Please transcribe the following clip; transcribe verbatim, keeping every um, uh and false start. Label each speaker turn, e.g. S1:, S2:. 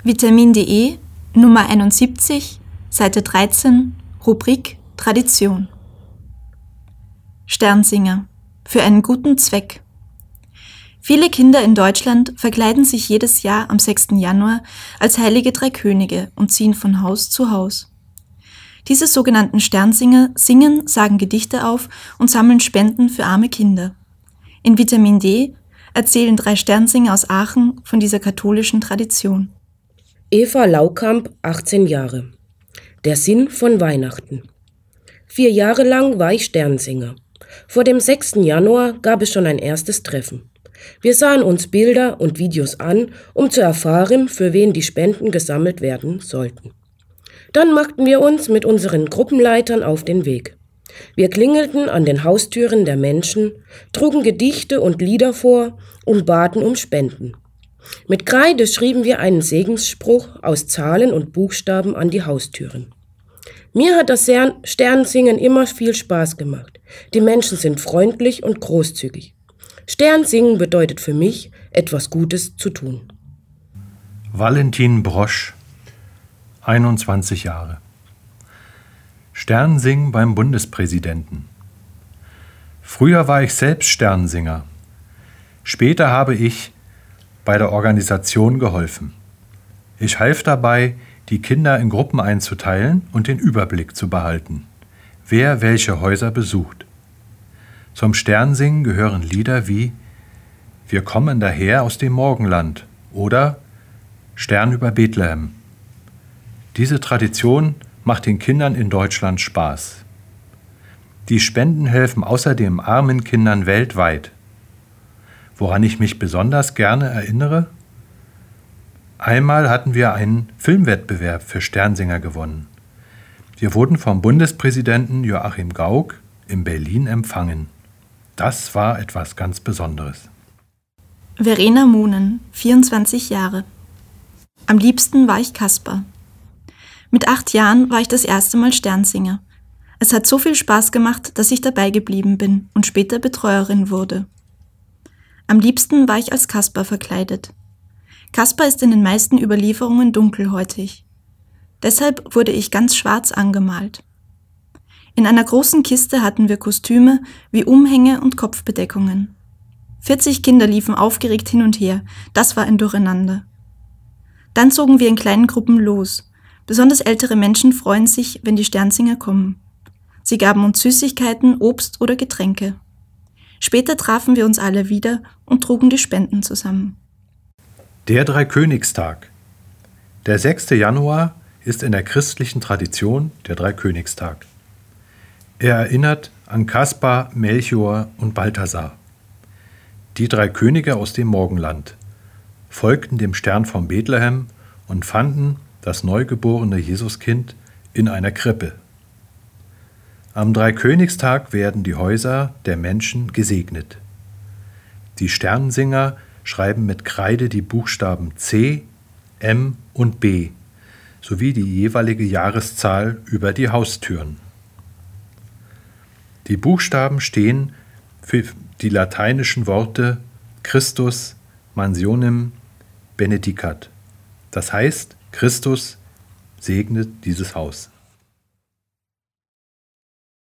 S1: Vitamin D, Nummer einundsiebzig, Seite dreizehn, Rubrik Tradition. Sternsinger. Für einen guten Zweck. Viele Kinder in Deutschland verkleiden sich jedes Jahr am sechsten Januar als heilige drei Könige und ziehen von Haus zu Haus. Diese sogenannten Sternsinger singen, sagen Gedichte auf und sammeln Spenden für arme Kinder. In Vitamin D erzählen drei Sternsinger aus Aachen von dieser katholischen Tradition.
S2: Eva Laukamp, achtzehn Jahre. Der Sinn von Weihnachten. Vier Jahre lang war ich Sternsinger. Vor dem sechsten Januar gab es schon ein erstes Treffen. Wir sahen uns Bilder und Videos an, um zu erfahren, für wen die Spenden gesammelt werden sollten. Dann machten wir uns mit unseren Gruppenleitern auf den Weg. Wir klingelten an den Haustüren der Menschen, trugen Gedichte und Lieder vor und baten um Spenden. Mit Kreide schrieben wir einen Segensspruch aus Zahlen und Buchstaben an die Haustüren. Mir hat das Sternsingen immer viel Spaß gemacht. Die Menschen sind freundlich und großzügig. Sternsingen bedeutet für mich, etwas Gutes zu tun.
S3: Valentin Brosch, einundzwanzig Jahre. Sternsingen beim Bundespräsidenten. Früher war ich selbst Sternsinger. Später habe ich bei der Organisation geholfen. Ich half dabei, die Kinder in Gruppen einzuteilen und den Überblick zu behalten, wer welche Häuser besucht. Zum Sternsingen gehören Lieder wie »Wir kommen daher aus dem Morgenland« oder »Stern über Bethlehem«. Diese Tradition macht den Kindern in Deutschland Spaß. Die Spenden helfen außerdem armen Kindern weltweit. Woran ich mich besonders gerne erinnere? Einmal hatten wir einen Filmwettbewerb für Sternsinger gewonnen. Wir wurden vom Bundespräsidenten Joachim Gauck in Berlin empfangen. Das war etwas ganz Besonderes.
S1: Verena Munen, vierundzwanzig Jahre. Am liebsten war ich Kasper. Mit acht Jahren war ich das erste Mal Sternsinger. Es hat so viel Spaß gemacht, dass ich dabei geblieben bin und später Betreuerin wurde. Am liebsten war ich als Kasper verkleidet. Kasper ist in den meisten Überlieferungen dunkelhäutig. Deshalb wurde ich ganz schwarz angemalt. In einer großen Kiste hatten wir Kostüme wie Umhänge und Kopfbedeckungen. vierzig Kinder liefen aufgeregt hin und her, das war ein Durcheinander. Dann zogen wir in kleinen Gruppen los. Besonders ältere Menschen freuen sich, wenn die Sternsinger kommen. Sie gaben uns Süßigkeiten, Obst oder Getränke. Später trafen wir uns alle wieder und trugen die Spenden zusammen.
S3: Der Dreikönigstag. Der sechste Januar ist in der christlichen Tradition der Dreikönigstag. Er erinnert an Kaspar, Melchior und Balthasar. Die drei Könige aus dem Morgenland folgten dem Stern von Bethlehem und fanden das neugeborene Jesuskind in einer Krippe. Am Dreikönigstag werden die Häuser der Menschen gesegnet. Die Sternsinger schreiben mit Kreide die Buchstaben C, M und B sowie die jeweilige Jahreszahl über die Haustüren. Die Buchstaben stehen für die lateinischen Worte Christus mansionem benedicat. Das heißt, Christus segnet dieses Haus.